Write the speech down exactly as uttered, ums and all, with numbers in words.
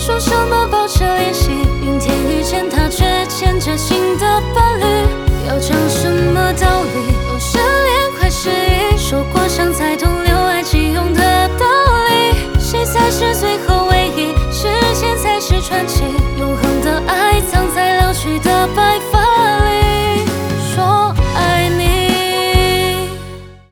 说什么保持联系，明天遇见他却牵着新的伴侣，要讲什么道理？都失恋快失忆，说过想才同留爱即用的道理，谁才是最后唯一？时间才是传奇。